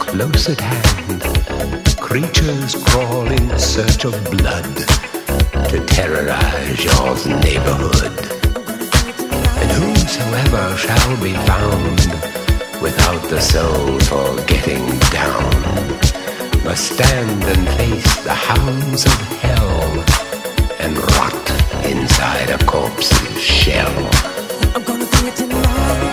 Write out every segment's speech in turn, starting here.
Close at hand, creatures crawl in search of blood to terrorize your neighborhood. And whosoever shall be found without the soul for getting down must stand and face the hounds of hell and rot inside a corpse's shell. I'm gonna bring it tonight.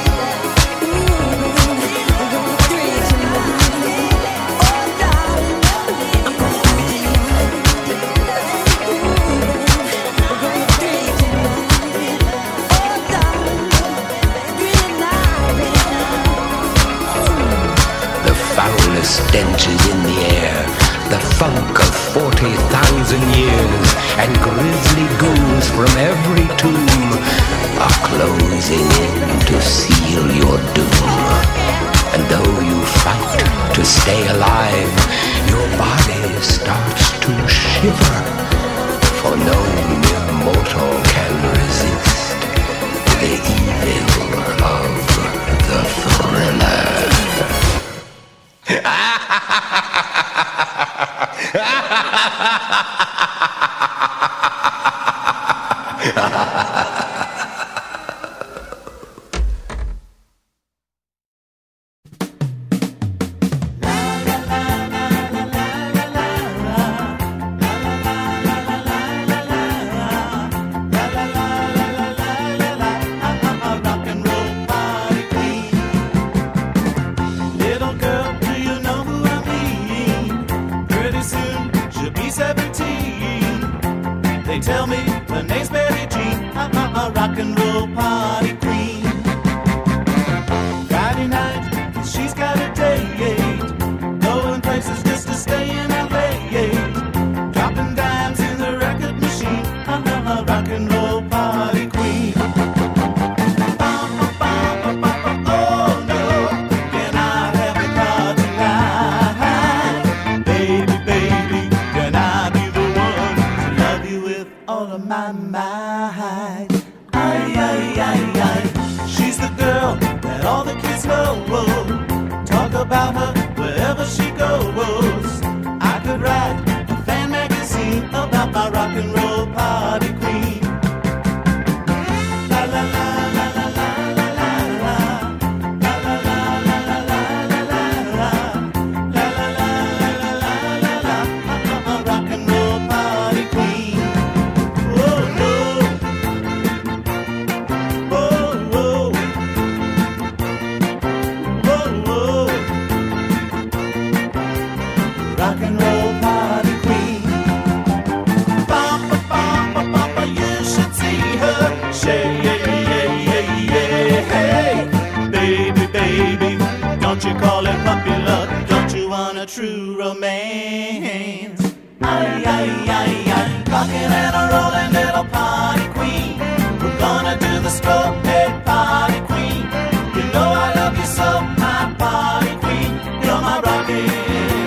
Stench is in the air, the funk of 40,000 years, and grisly ghouls from every tomb are closing in to seal your doom. And though you fight to stay alive, your body starts to shiver, for no mere mortal can resist the evil of the thriller. Tell me her name's Mary Jean, a rock and roll party queen. Friday night, she's got a date, going places just to stay in LA, dropping dimes in the record machine, a rock and roll party queen. Oh no, can I have a car tonight? Baby, baby, can I be the one to love you with all of my mind? Ay, ay, ay, ay. She's the girl that all the kids know. Talk about her wherever she goes. I could write a fan magazine about my rock and roll party queen. La la la la la la la la la la la la la la la rock and roll party queen. Rock and roll party queen. Ba, you should see her shake, hey, baby, baby, don't you call it puppy love? Don't you want a true romance? Ay, ay, ay, ay, rockin' and a rollin' little party queen. We're gonna do the stroke, hey, party queen. You know I love you so, my party queen. You're my rockin'.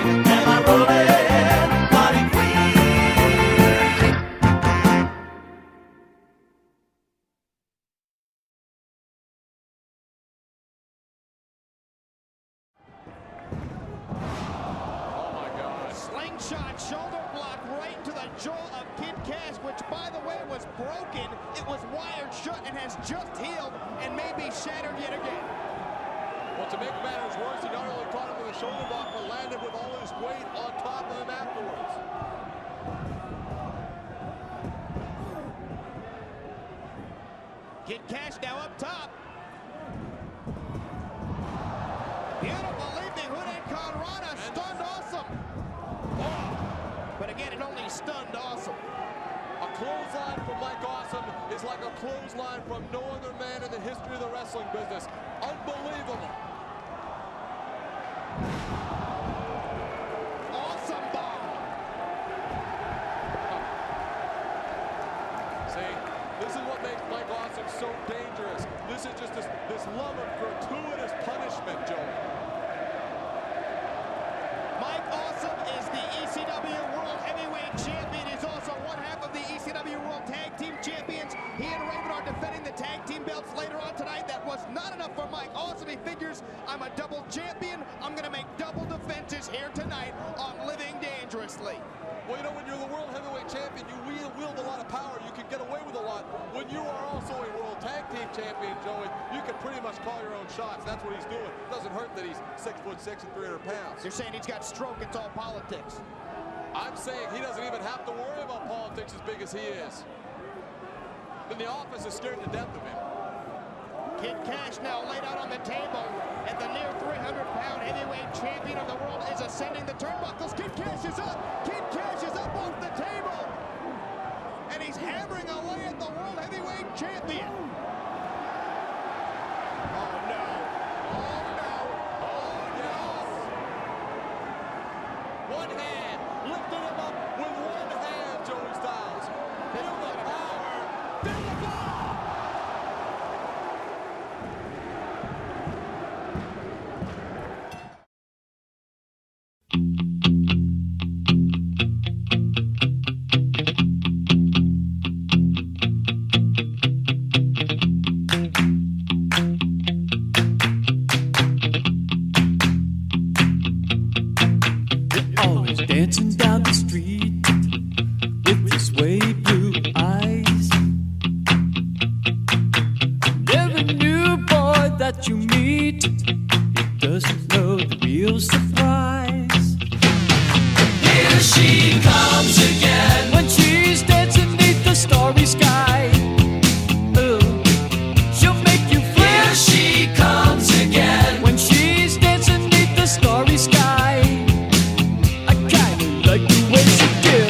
Slingshot shoulder block right into the jaw of Kid Cash, which, by the way, was broken. It was wired shut and has just healed and may be shattered yet again. Well, to make matters worse, he not only caught him with a shoulder block, but landed with all his weight on top of him afterwards. Kid Cash now up top. Beautiful leaping Hurricane Rana, stunned Awesome. But again, it only stunned Awesome. A clothesline from Mike Awesome is like a clothesline from no other man in the history of the wrestling business. Unbelievable. Awesome bomb. See, this is what makes Mike Awesome so dangerous. This is just this love of gratuitous punishment, Joey. Mike Awesome is the ECW World Heavyweight Champion. He's also one half of the ECW World Tag Team Champions. He and Raven are defending the tag team belts later on tonight. That was not enough for Mike Awesome. He figures, I'm a double champion. I'm going to make double chances here tonight on living dangerously. Well, you know, when you're the world heavyweight champion, you wield a lot of power. You can get away with a lot. When you are also a world tag team champion, Joey, you can pretty much call your own shots. That's what he's doing. Doesn't hurt that he's 6'6" and 300 pounds. You're saying he's got stroke, it's all politics. I'm saying he doesn't even have to worry about politics as big as he is. And the office is scared to death of him. Kid Cash now laid out on the table, and the near 300-pound heavyweight champion of the world is ascending the turnbuckles. Kid Cash is up. Kid Cash is up off the table, and he's hammering away at the world heavyweight champion. Oh no! Oh no! Oh no! One hand, lifting him up with one hand, Joey Styles. Feel the power, feel the power. Always dancing down the street with your sway blue eyes. Never knew, boy, that you meet. It doesn't know the real surprise. Here she comes again when she's dancing beneath the starry sky. She'll make you fly. Here she comes again when she's dancing beneath the starry sky. Like the way she did.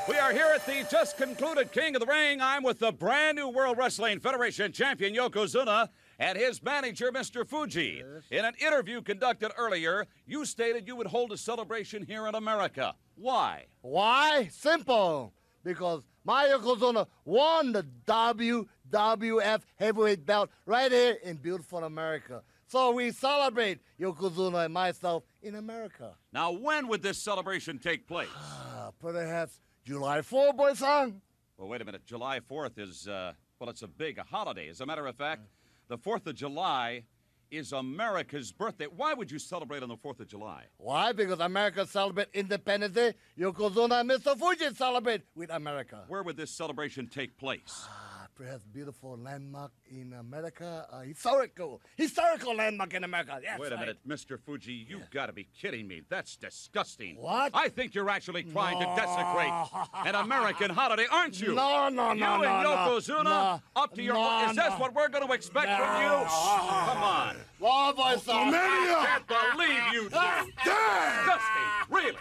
We are here at the just concluded King of the Ring. I'm with the brand new World Wrestling Federation champion, Yokozuna, and his manager, Mr. Fuji. Yes. In an interview conducted earlier, you stated you would hold a celebration here in America. Why? Why? Simple. Because my Yokozuna won the WWF heavyweight belt right here in beautiful America. So we celebrate Yokozuna and myself in America. Now, when would this celebration take place? Perhaps July 4th, boy-san. Well, wait a minute. July 4th is, it's a big holiday. As a matter of fact, the 4th of July is America's birthday. Why would you celebrate on the 4th of July? Why? Because America celebrate Independence Day. Yokozuna and Mr. Fuji celebrate with America. Where would this celebration take place? Perhaps beautiful landmark in America. Historical landmark in America. Yes, wait a minute, Mr. Fuji, you've got to be kidding me. That's disgusting. What? I think you're actually trying to desecrate an American holiday, aren't you? No. You and Yokozuna, up to your... Is that what we're going to expect from you? Come on. Well, boys, I can't believe you. Disgusting, really.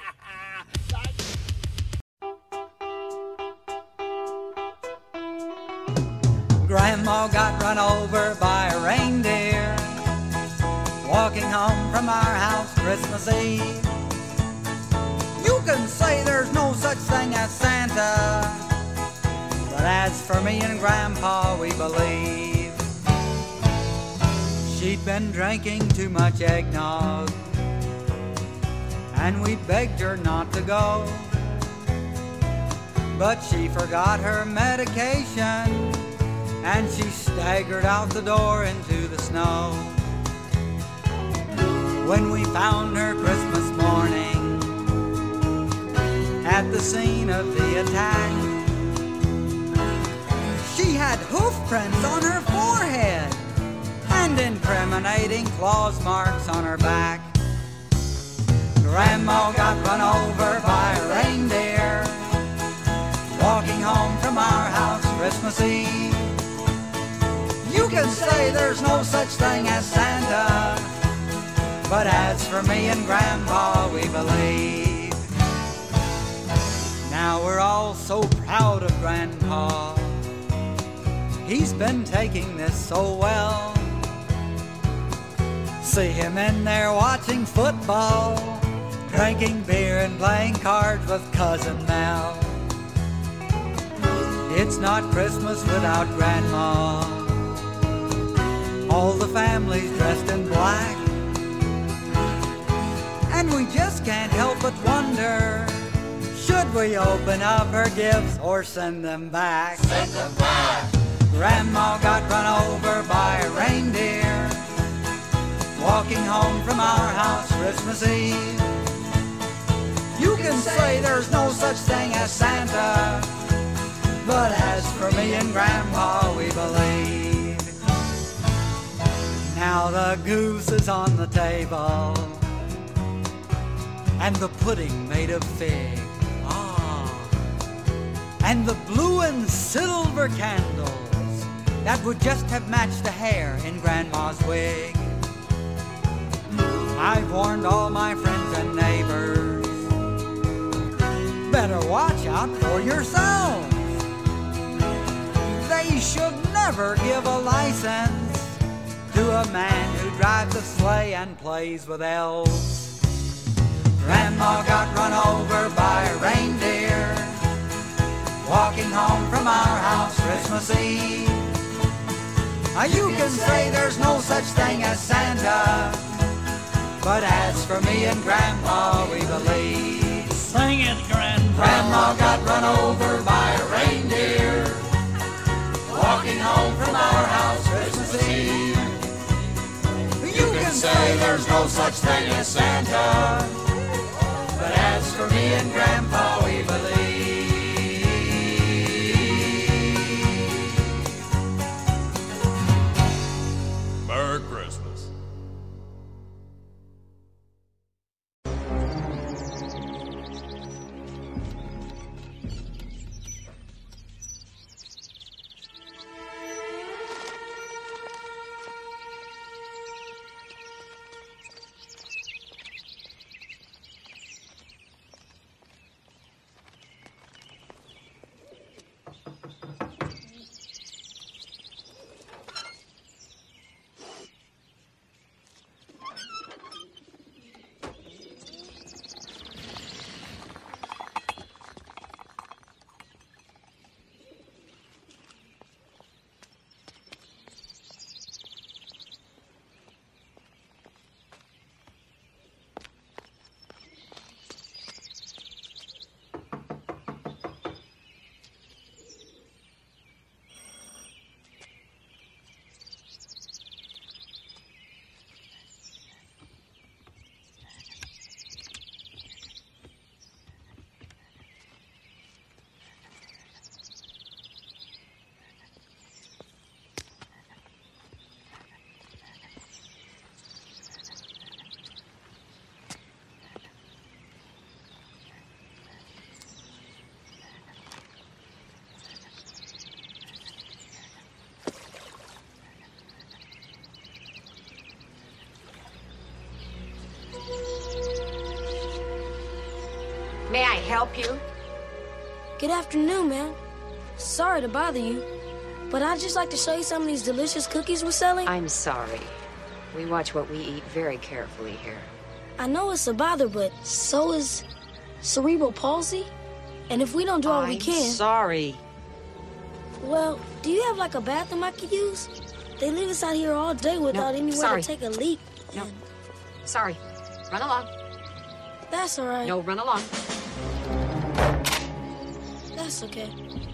Grandma got run over by a reindeer walking home from our house Christmas Eve. You can say there's no such thing as Santa, but as for me and Grandpa, we believe. She'd been drinking too much eggnog, and we begged her not to go, but she forgot her medication, and she staggered out the door into the snow. When we found her Christmas morning at the scene of the attack, she had hoof prints on her forehead and incriminating claws marks on her back. Grandma got run over by a reindeer walking home from our house Christmas Eve. You can say there's no such thing as Santa, but as for me and Grandpa, we believe. Now we're all so proud of Grandpa. He's been taking this so well. See him in there watching football, drinking beer and playing cards with Cousin Mel. It's not Christmas without Grandma. All the family's dressed in black, and we just can't help but wonder, should we open up her gifts or send them back? Send them back. Grandma got run over by a reindeer walking home from our house Christmas Eve. You can say there's no such thing as Santa, but as for me and Grandpa, we believe. Now the goose is on the table, and the pudding made of fig. And the blue and silver candles that would just have matched the hair in Grandma's wig. I've warned all my friends and neighbors, better watch out for yourselves. They should never give a license to a man who drives a sleigh and plays with elves. Grandma got run over by a reindeer walking home from our house Christmas Eve. You can say there's no such thing as Santa, but as for me and Grandpa, we believe. Sing it, Grandpa. Grandma got run over by a reindeer walking home from our house Christmas Eve. You can say there's no such thing as Santa, but as for me and Grandpa, we believe. Merry Christmas. help you? Good afternoon, ma'am. Sorry to bother you, but I'd just like to show you some of these delicious cookies we're selling. I'm sorry. We watch what we eat very carefully here. I know it's a bother, but so is cerebral palsy. And if we don't do all we can... I'm sorry. Well, do you have like a bathroom I could use? They leave us out here all day without anywhere to take a leak. No. Sorry. Run along. That's all right. No, run along. That's okay.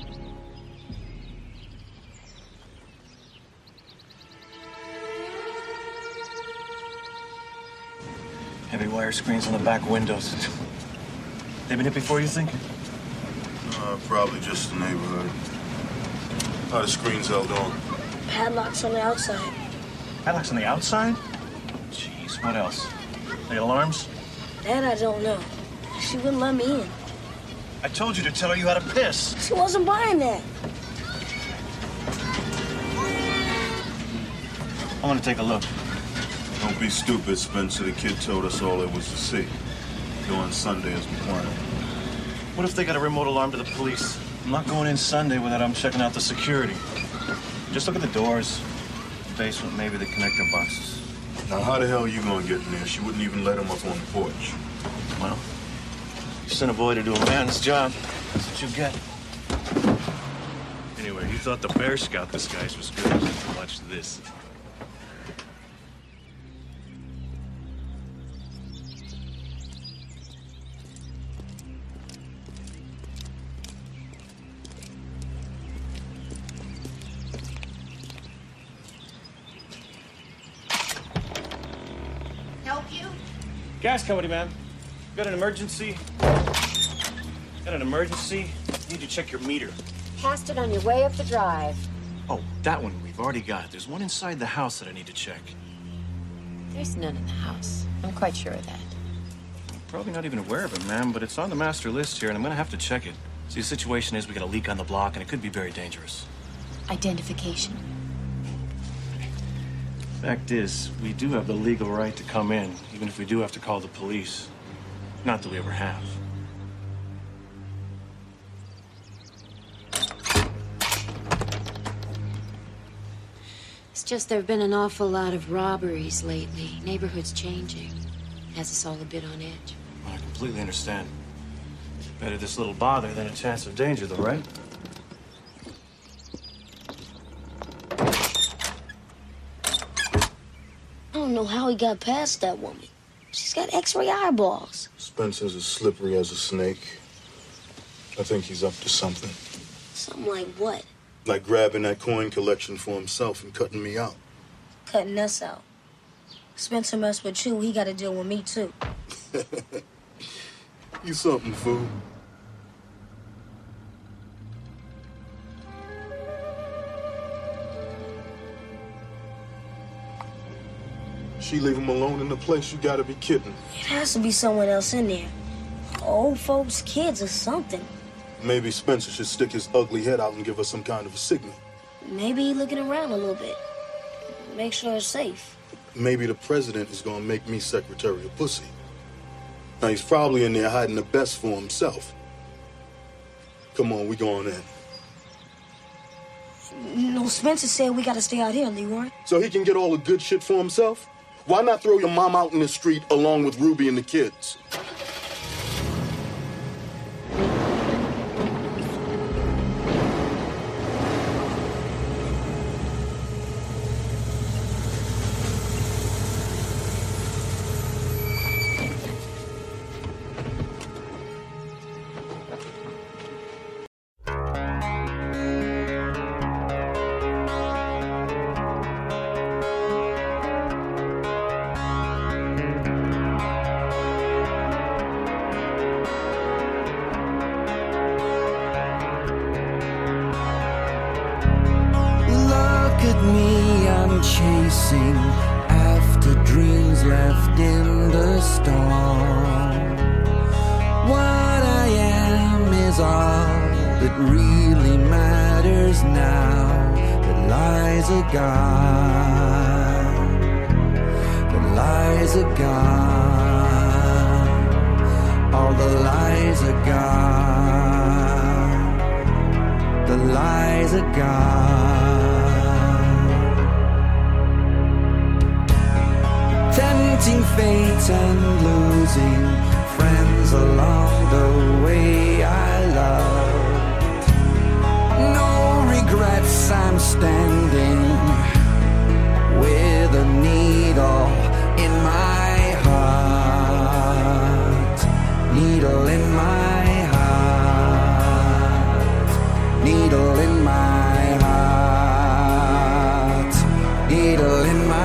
Heavy wire screens on the back windows. They been hit before, you think? Probably just the neighborhood. How the screens held on? Padlocks on the outside. Padlocks on the outside? Jeez, what else? They got alarms? That I don't know. She wouldn't let me in. I told you to tell her you had to piss. She wasn't buying that. I want to take a look. Don't be stupid, Spencer. The kid told us all there was to see. Go on Sunday as we planned. What if they got a remote alarm to the police? I'm not going in Sunday without I'm checking out the security. Just look at the doors, the basement, maybe the connector boxes. Now, how the hell are you going to get in there? She wouldn't even let him up on the porch. Well, you sent a boy to do a man's job. That's what you get. Anyway, you thought the Bear Scout disguise was good. Watch this. Gas company, man. Got an emergency? Got an emergency? Need to check your meter. Passed it on your way up the drive. Oh, that one we've already got. There's one inside the house that I need to check. There's none in the house. I'm quite sure of that. Probably not even aware of it, ma'am, but it's on the master list here, and I'm gonna have to check it. See, the situation is we got a leak on the block, and it could be very dangerous. Identification. Fact is, we do have the legal right to come in, even if we do have to call the police. Not that we ever have. It's just there have been an awful lot of robberies lately. Neighborhood's changing. Has us all a bit on edge. Well, I completely understand. Better this little bother than a chance of danger, though, right? I don't know how he got past that woman. She's got X-ray eyeballs. Spencer's as slippery as a snake. I think he's up to something. Something like what? Like grabbing that coin collection for himself and cutting me out. Cutting us out. Spencer messed with you, he got to deal with me, too. You something, fool. She leave him alone in the place? You gotta be kidding. It has to be someone else in there. Old folks, kids, or something. Maybe Spencer should stick his ugly head out and give us some kind of a signal. Maybe he's looking around a little bit. Make sure it's safe. Maybe the president is gonna make me Secretary of Pussy. Now, he's probably in there hiding the best for himself. Come on, we going in. No, Spencer said we gotta stay out here, Leroy. So he can get all the good shit for himself? Why not throw your mom out in the street along with Ruby and the kids? Chasing after dreams left in the storm. What I am is all that really matters now. The lies are gone. The lies are gone. all the lies are gone. The lies are gone. Tempting fate and losing friends along the way I loved. No regrets, I'm standing with a needle in my heart. Needle in my heart. Needle in my heart. Needle in my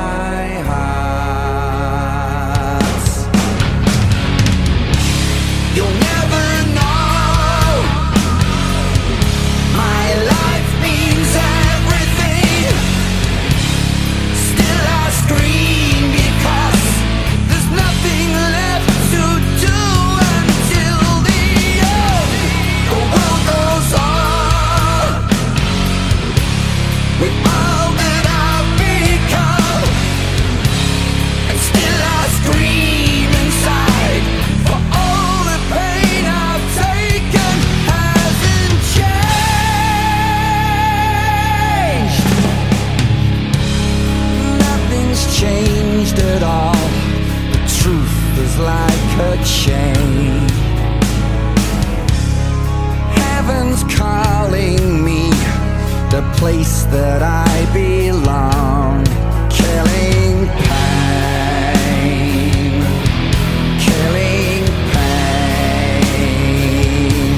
heart. You'll never know. My life means everything. Still I scream because there's nothing left to do until the world goes on. With all that I've become, and still I scream inside, for all the pain I've taken hasn't changed. Nothing's changed at all. The truth is like a chain. Heaven's calling me, the place that I belong. Killing pain. Killing pain.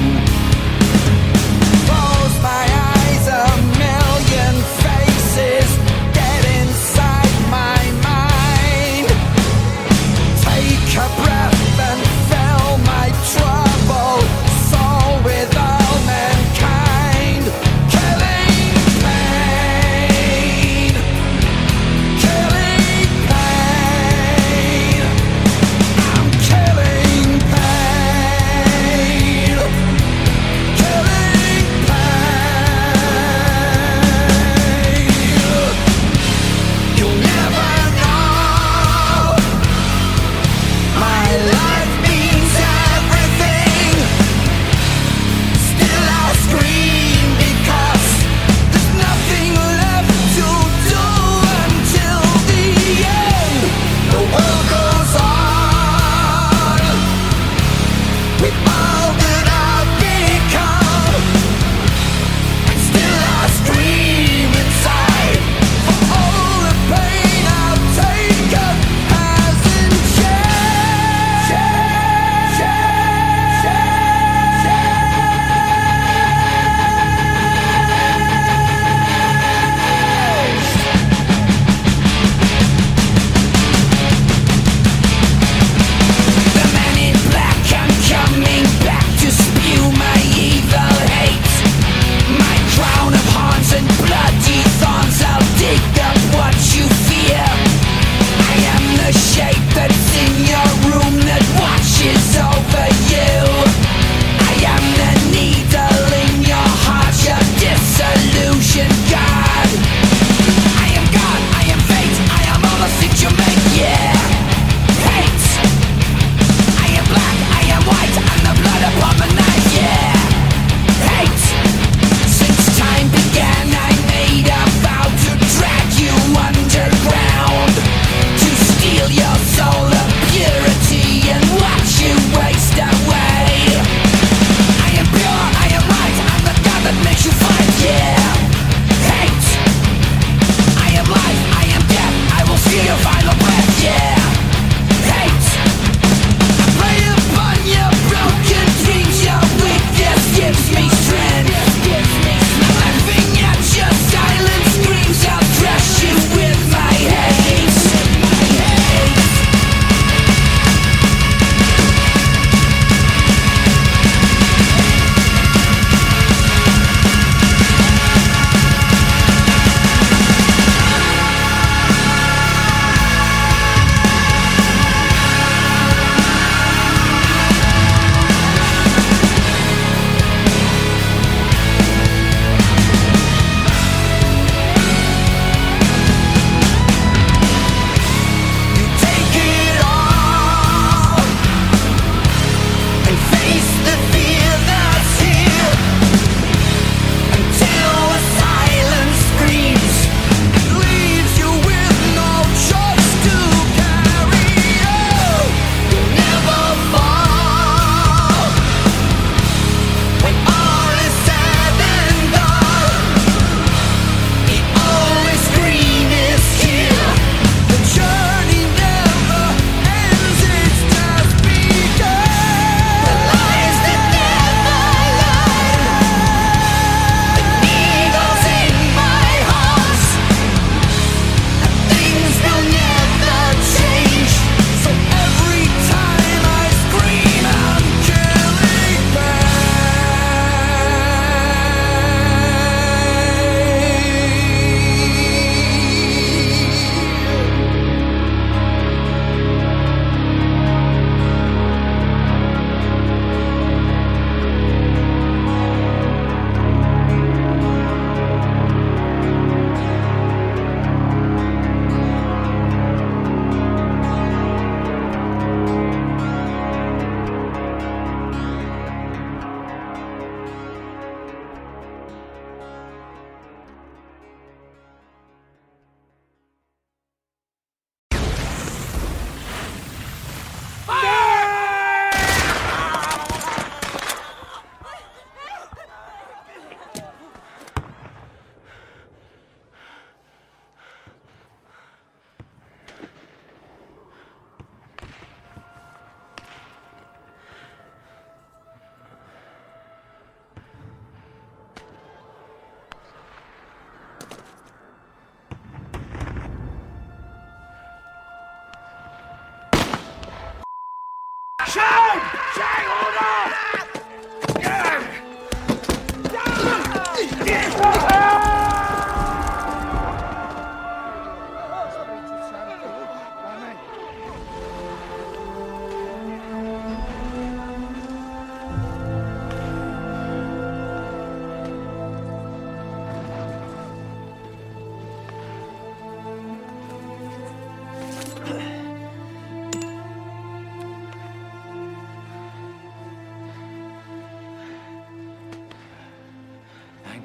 Close my eyes, a million faces get inside my mind. Take a breath and fill my trouble soul with all mankind. Killing pain.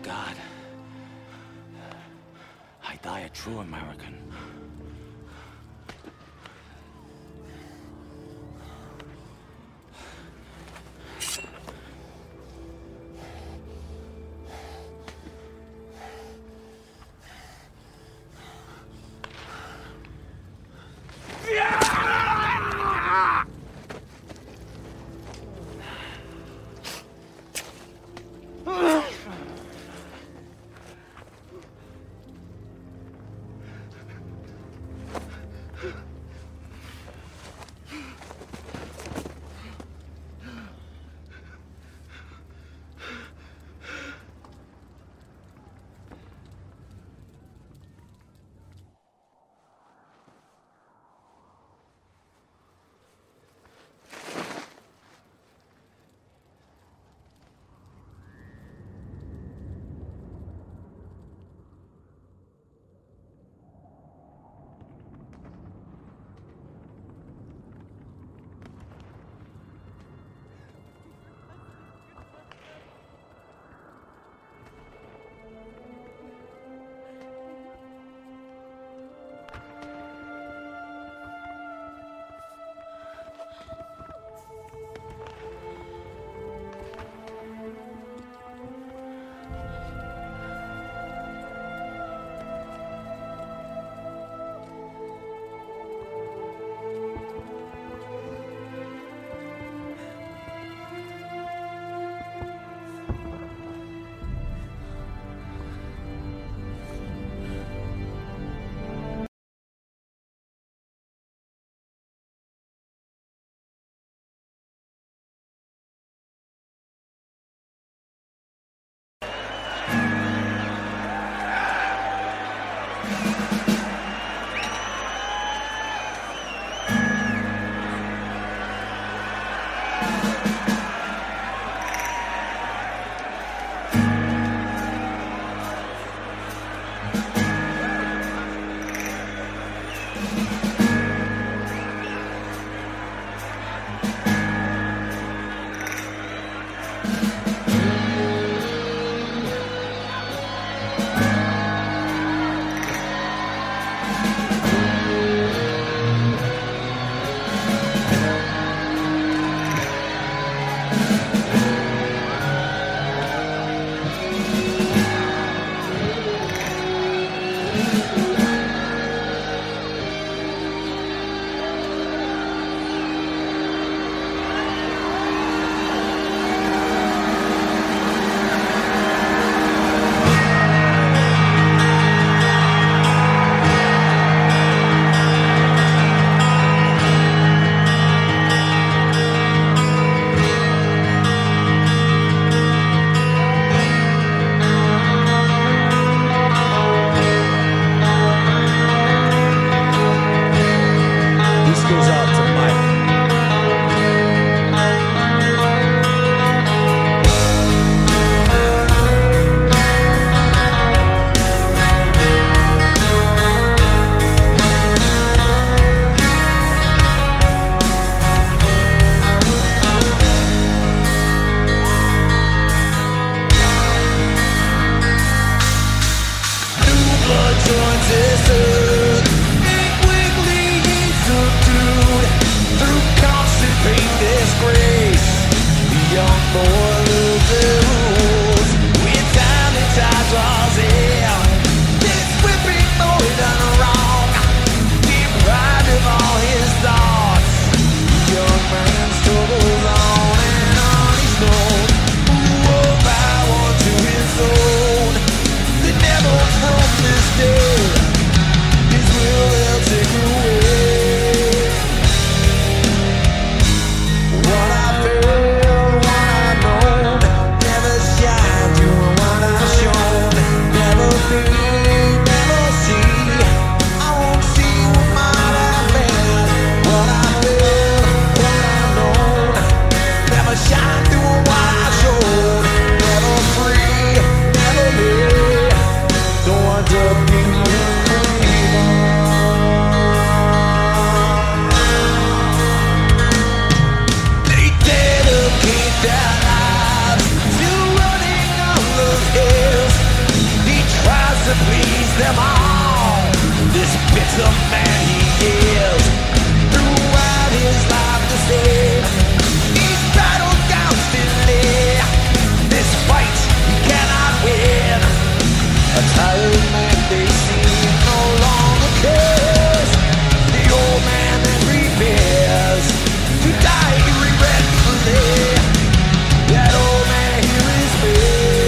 God. I die a true American. Their lives, still running on those hills. to please them all. This bitter man he is, throughout his life the same. He's battled constantly. This fight he cannot win. A tired man they see no longer cares. The old man that prepares to die regretfully. That old man here is me.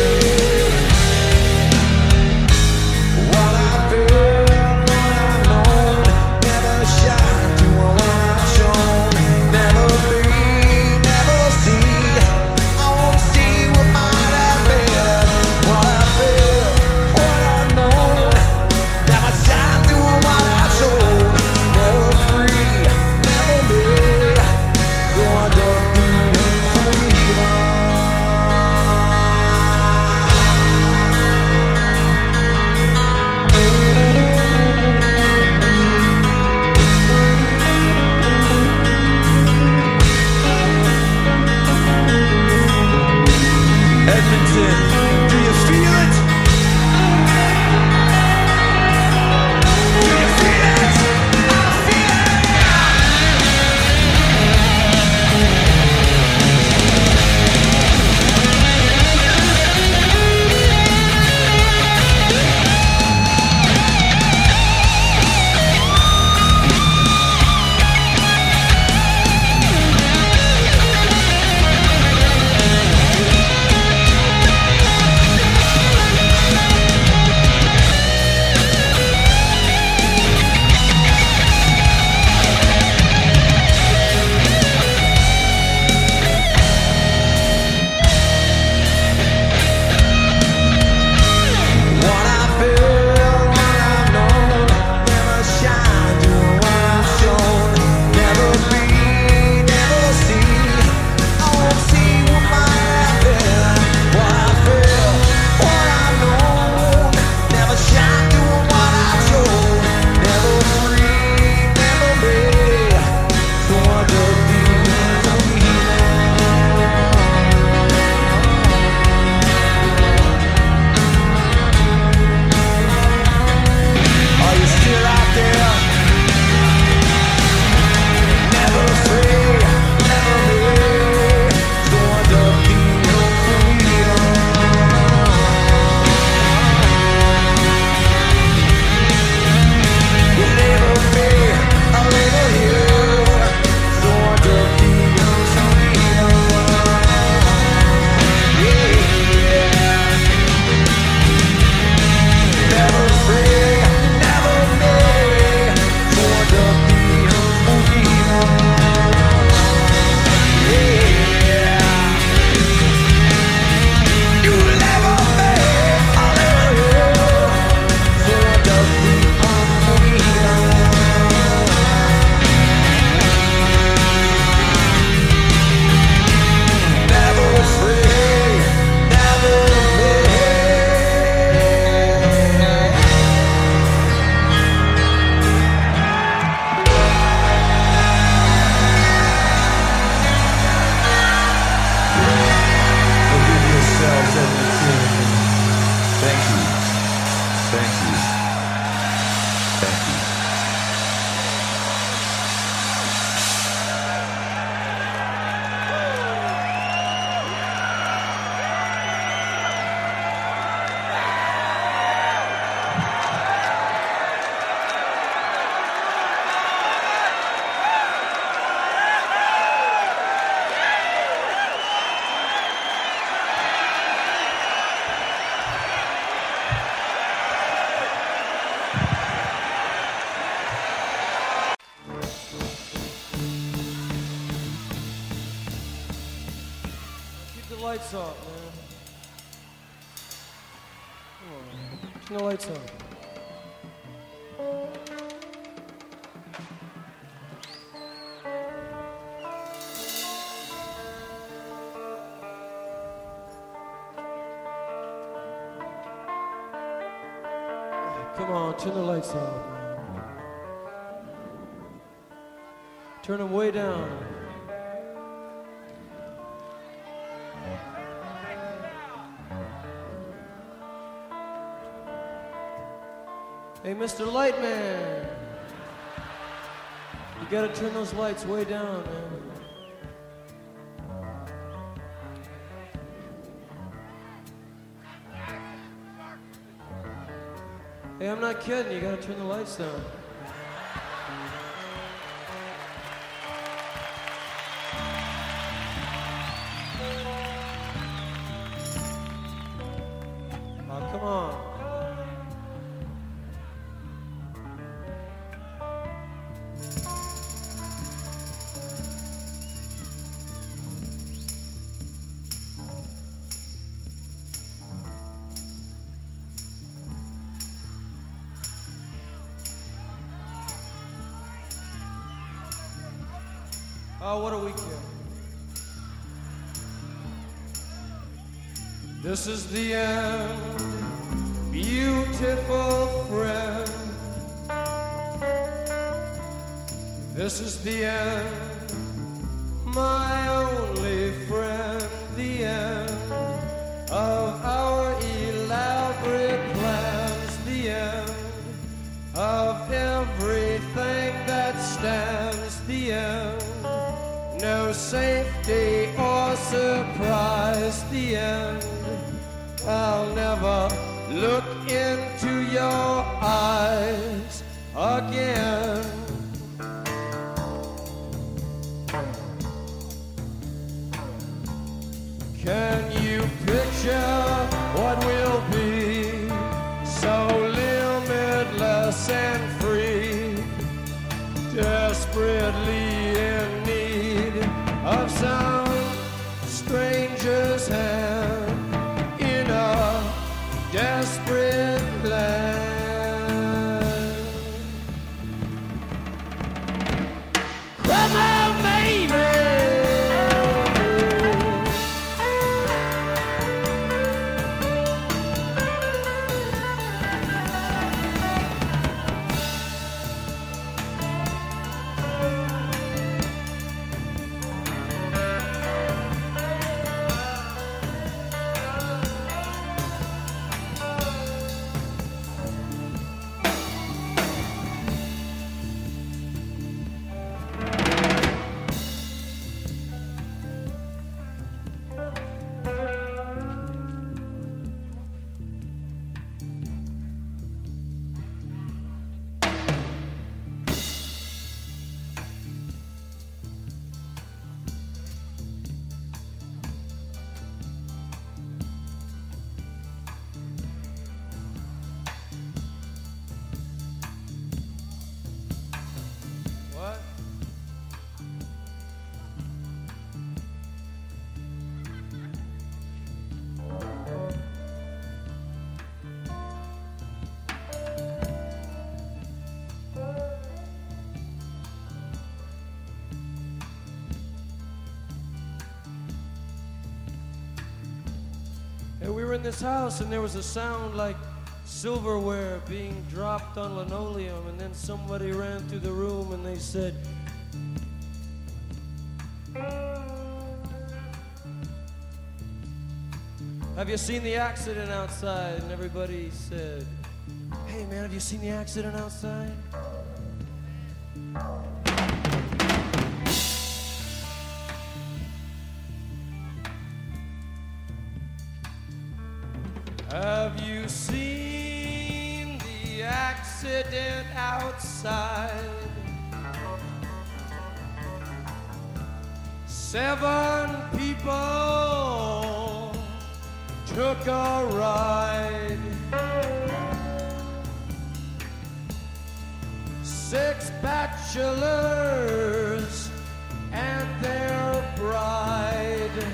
What I feel, what I know, never shine to what I've shown. Never be, never see. I won't see what might have been. What I feel, what I know, never shine to what I've shown. Never free, never be. Go under freedom. Edmonton, do you feel it? Do you feel it? I feel what I feel, what I know, never shine to what I've shown. Never be, never see. I won't see what might have been. What I feel, what I know, never shine to what I've shown. Never free, never be. So what the Are you still out there? Never free, never be. So what the freedom. You never be, a little you. So what the freedom. Yeah. Never free, never me. So what the freedom. Yeah. You'll never be, a little you. So what the freedom. Never free, never me. Forgive yourselves, Edmonton. Thank you. Thank you. Thank you. Keep the lights off, man. Come on. Turn the lights on. Come on, turn the lights off, man. Turn them way down. Hey, Mr. Lightman. You gotta turn those lights way down, man. Hey, I'm not kidding. You gotta turn the lights down. Oh, come on. Oh, what a weekend. This is the end, beautiful friend. This is the end, my only friend. The end of our elaborate plans. The end of everything that stands. The end. No safety or surprise, the end. I'll never look into your eyes again. Can you picture what will be so limitless and free, desperately in need of some stranger's hand in a desperate land? Come on, baby! We were in this house and there was a sound like silverware being dropped on linoleum, and then somebody ran through the room and they said, "Have you seen the accident outside?" And everybody said, "Hey man, have you seen the accident outside?" Have you seen the accident outside? 7 people took a ride. 6 bachelors and their bride.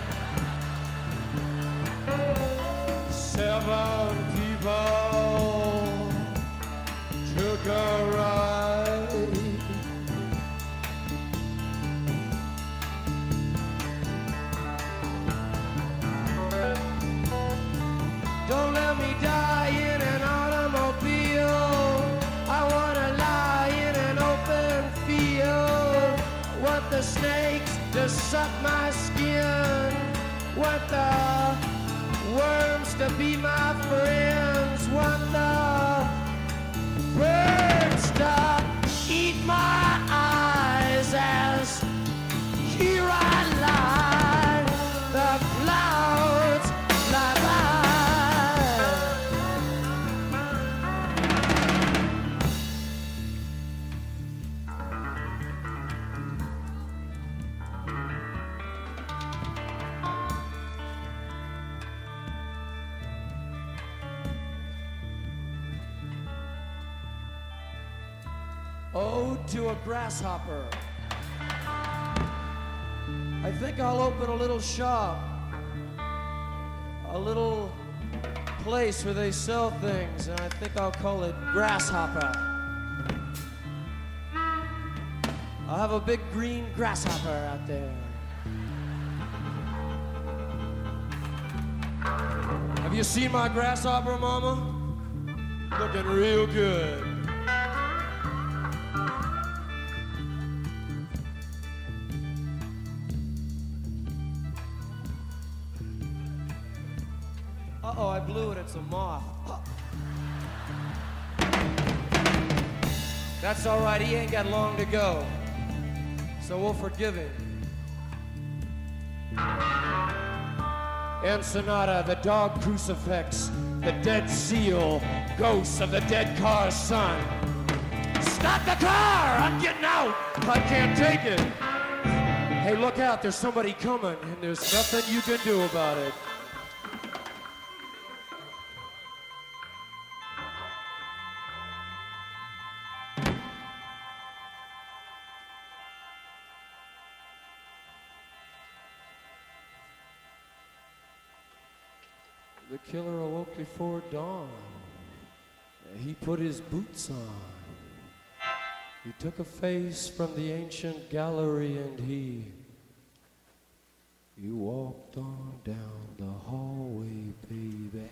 7 people took a ride. Don't let me die in an automobile. I wanna lie in an open field. Want the snakes to suck my skin. Want the worms to be my friends. Want the birds start eat my eyes as here I lie, the clouds lie Ode to a grasshopper. I think I'll open a little shop, a little place where they sell things, and I think I'll call it Grasshopper. I'll have a big green grasshopper out there. Have you seen my grasshopper, Mama? Looking real good. Uh-oh, I blew it. It's a moth. That's all right. He ain't got long to go. So we'll forgive him. Ensenada, the dog crucifix, the dead seal, ghosts of the dead car's son. Stop the car! I'm getting out! I can't take it. Hey, look out. There's somebody coming, and there's nothing you can do about it. The killer awoke before dawn. He put his boots on. He took a face from the ancient gallery and he walked on down the hallway, baby.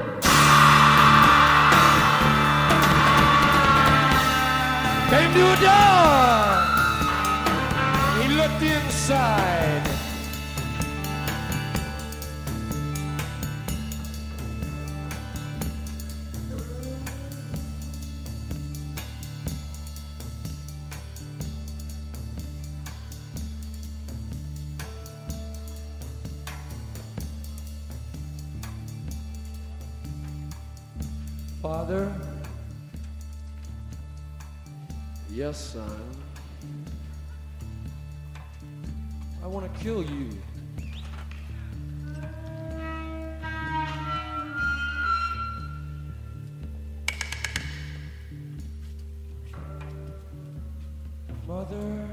Came to a door. He looked inside. Father, yes, son, I want to kill you. Mother,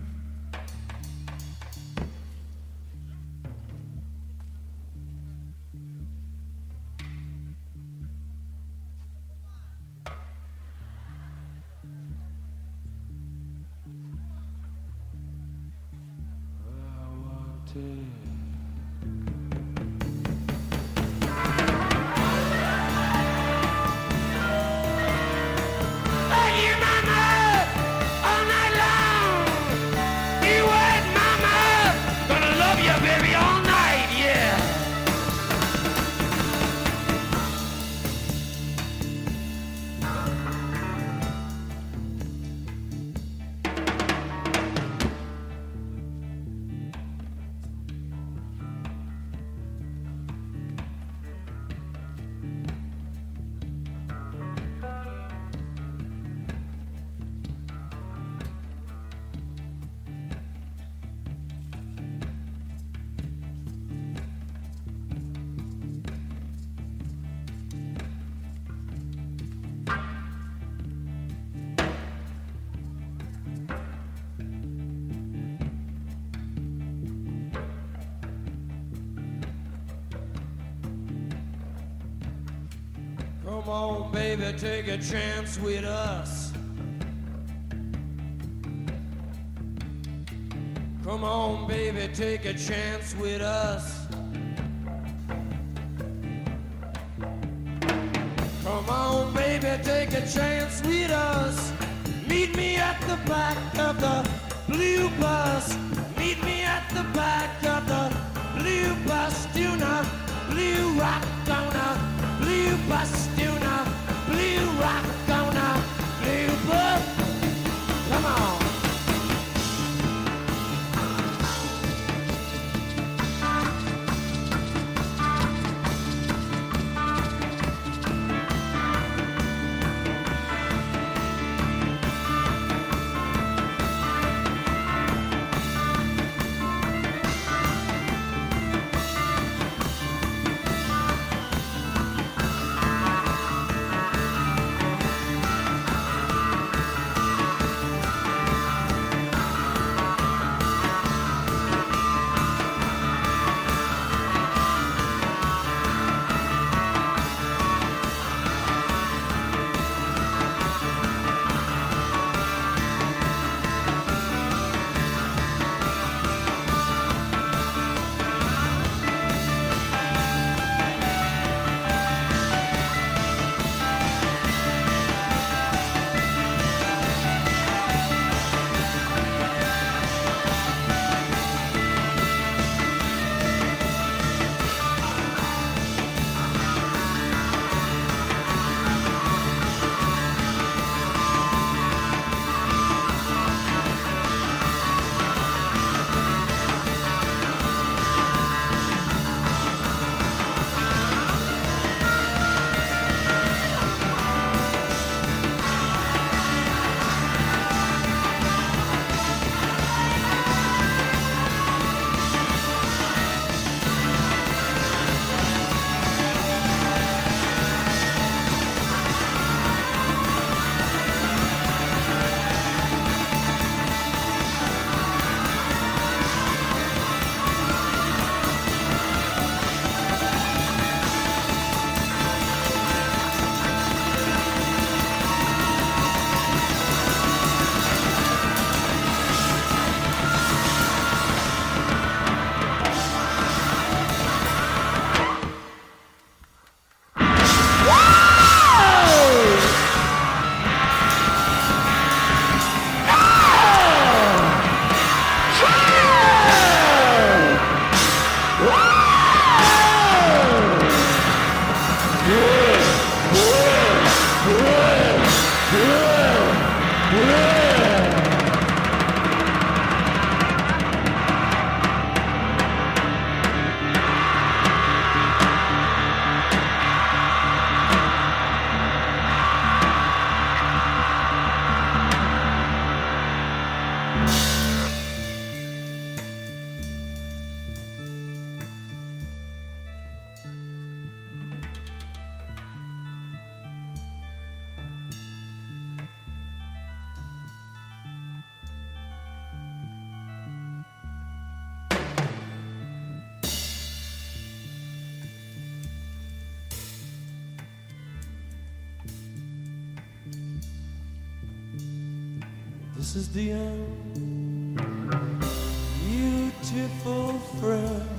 come on, baby, take a chance with us. Come on, baby, take a chance with us. Come on, baby, take a chance with us. Meet me at the back of the blue bus. Meet me at the back of the blue bus. Do not blue rock, don't blue bus, do not blue rock, don't This is the end, beautiful friend.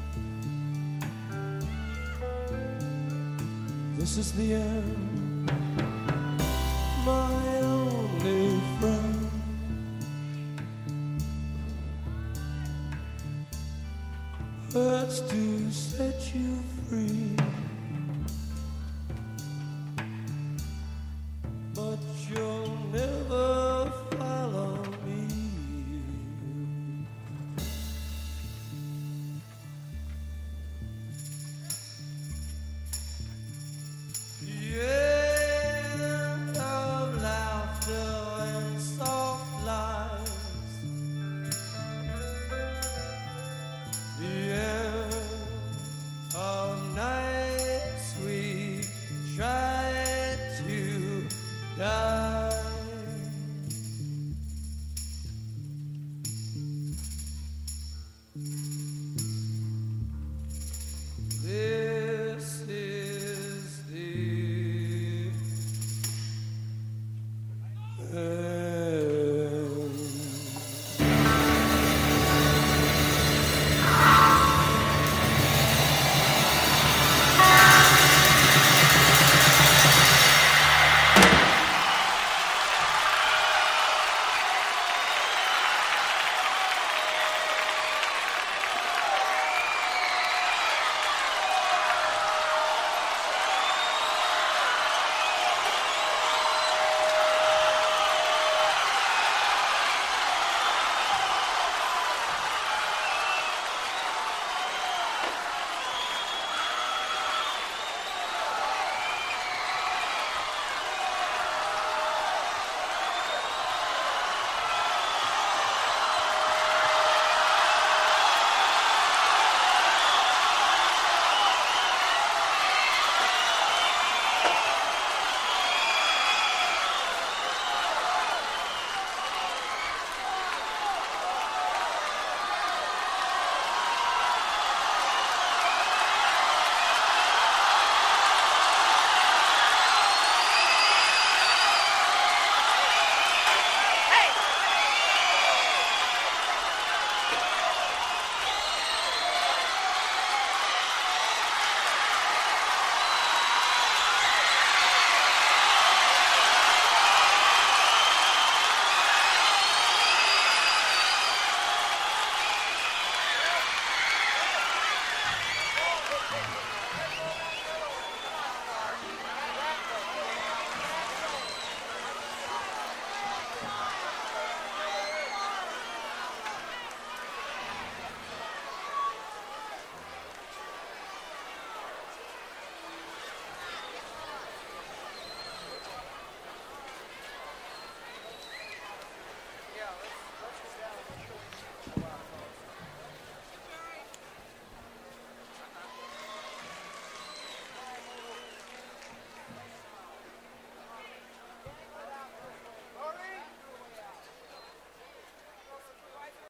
This is the end, my only friend. Hurts to set you free.